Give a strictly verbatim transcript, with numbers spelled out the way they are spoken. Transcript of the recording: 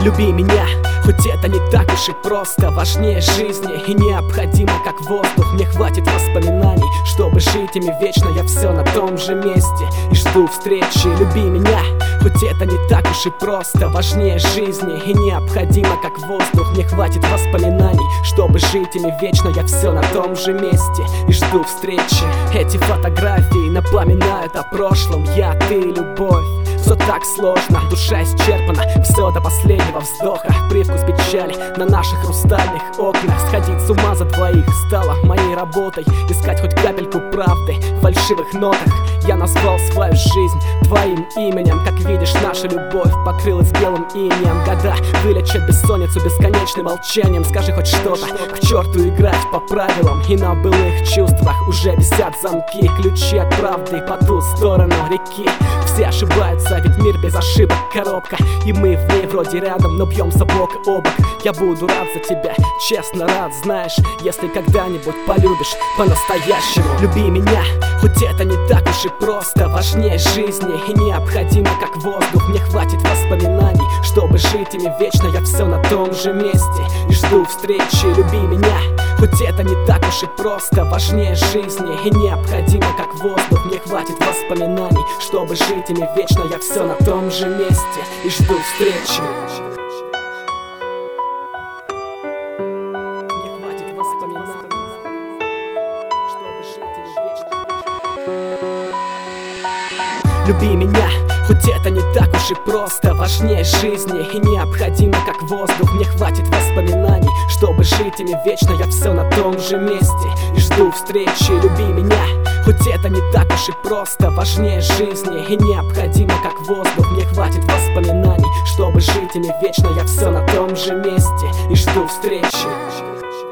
Люби меня, хоть это не так уж и просто. Важнее жизни и необходимо, как воздух. Мне хватит воспоминаний, чтобы жить ими вечно. Я все на том же месте и жду встречи. Люби меня, хоть это не так уж и просто. Важнее жизни и необходимо, как воздух. Мне хватит воспоминаний, чтобы жить ими вечно. Я все на том же месте и жду встречи. Эти фотографии напоминают о прошлом. Я, ты, любовь. Все так сложно, душа исчерпана, все до последнего вздоха. Привкус печали на наших хрустальных окнах. Сходить с ума за двоих стало моей работой. Искать хоть капельку правды в фальшивых нотах. Я назвал свою жизнь твоим именем. Как видишь, наша любовь покрылась белым инеем. Года вылечат бессонницу бесконечным молчанием. Скажи хоть что-то, к черту играть по правилам. И на былых чувствах уже висят замки. Ключи от правды по ту сторону реки. Все ошибаются, ведь мир без ошибок коробка. И мы в ней вроде рядом, но бьемся бок о бок. Я буду рад за тебя, честно рад, знаешь. Если когда-нибудь полюбишь по-настоящему. Люби меня, хоть это не так уж и просто. Важнее жизни и необходимо, как воздух. Мне хватит воспоминаний, чтобы жить ими вечно. Я все на том же месте и жду встречи. Люби меня, хоть это не так уж и просто. Важнее жизни и необходимо, как воздух. Мне хватит воспоминаний, чтобы жить ими вечно. Я все на том же месте и жду встречи. Мне хватит воспоминаний, чтобы жить ими вечно. Люби меня, хоть это не так уж и просто. Важнее жизни и необходимо, как воздух. Мне хватит воспоминаний, чтобы жить ими вечно. Я все на том же месте и жду встречи. Люби меня, хоть это не так уж и просто. Важнее жизни и необходимо, как воздух. Мне хватит воспоминаний, чтобы жить ими вечно. Я все на том же месте и жду встречи.